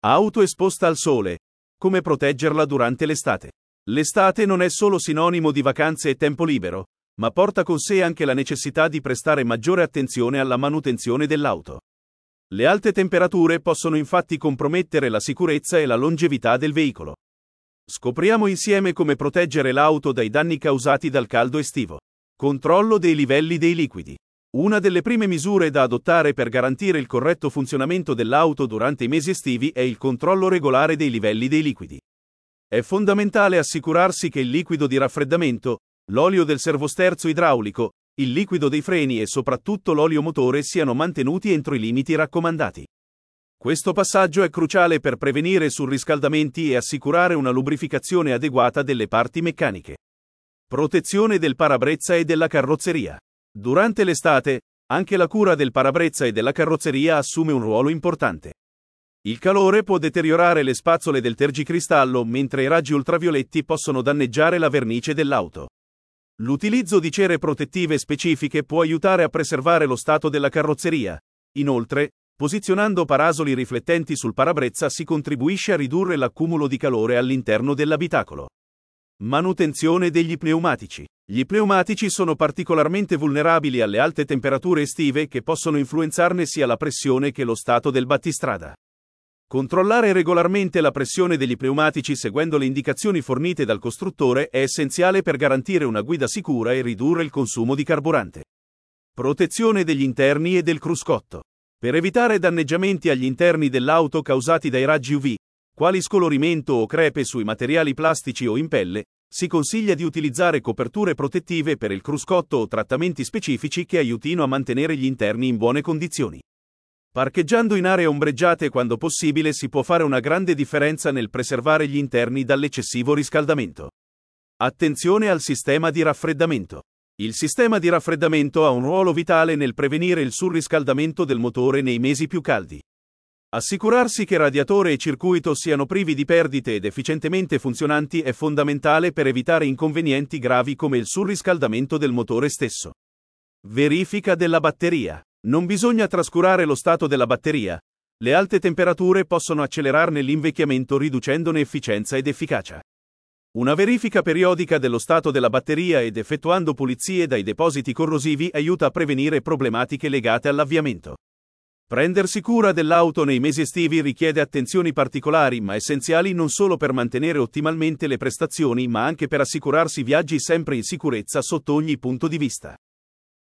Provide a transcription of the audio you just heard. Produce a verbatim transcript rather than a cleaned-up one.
Auto esposta al sole. Come proteggerla durante l'estate? L'estate non è solo sinonimo di vacanze e tempo libero, ma porta con sé anche la necessità di prestare maggiore attenzione alla manutenzione dell'auto. Le alte temperature possono infatti compromettere la sicurezza e la longevità del veicolo. Scopriamo insieme come proteggere l'auto dai danni causati dal caldo estivo. Controllo dei livelli dei liquidi. Una delle prime misure da adottare per garantire il corretto funzionamento dell'auto durante i mesi estivi è il controllo regolare dei livelli dei liquidi. È fondamentale assicurarsi che il liquido di raffreddamento, l'olio del servosterzo idraulico, il liquido dei freni e soprattutto l'olio motore siano mantenuti entro i limiti raccomandati. Questo passaggio è cruciale per prevenire surriscaldamenti e assicurare una lubrificazione adeguata delle parti meccaniche. Protezione del parabrezza e della carrozzeria. Durante l'estate, anche la cura del parabrezza e della carrozzeria assume un ruolo importante. Il calore può deteriorare le spazzole del tergicristallo, mentre i raggi ultravioletti possono danneggiare la vernice dell'auto. L'utilizzo di cere protettive specifiche può aiutare a preservare lo stato della carrozzeria. Inoltre, posizionando parasoli riflettenti sul parabrezza si contribuisce a ridurre l'accumulo di calore all'interno dell'abitacolo. Manutenzione degli pneumatici. Gli pneumatici sono particolarmente vulnerabili alle alte temperature estive che possono influenzarne sia la pressione che lo stato del battistrada. Controllare regolarmente la pressione degli pneumatici seguendo le indicazioni fornite dal costruttore è essenziale per garantire una guida sicura e ridurre il consumo di carburante. Protezione degli interni e del cruscotto. Per evitare danneggiamenti agli interni dell'auto causati dai raggi U V, quali scolorimento o crepe sui materiali plastici o in pelle, si consiglia di utilizzare coperture protettive per il cruscotto o trattamenti specifici che aiutino a mantenere gli interni in buone condizioni. Parcheggiando in aree ombreggiate quando possibile si può fare una grande differenza nel preservare gli interni dall'eccessivo riscaldamento. Attenzione al sistema di raffreddamento. Il sistema di raffreddamento ha un ruolo vitale nel prevenire il surriscaldamento del motore nei mesi più caldi. Assicurarsi che radiatore e circuito siano privi di perdite ed efficientemente funzionanti è fondamentale per evitare inconvenienti gravi come il surriscaldamento del motore stesso. Verifica della batteria. Non bisogna trascurare lo stato della batteria. Le alte temperature possono accelerarne l'invecchiamento riducendone efficienza ed efficacia. Una verifica periodica dello stato della batteria ed effettuando pulizie dai depositi corrosivi aiuta a prevenire problematiche legate all'avviamento. Prendersi cura dell'auto nei mesi estivi richiede attenzioni particolari ma essenziali non solo per mantenere ottimalmente le prestazioni ma anche per assicurarsi viaggi sempre in sicurezza sotto ogni punto di vista.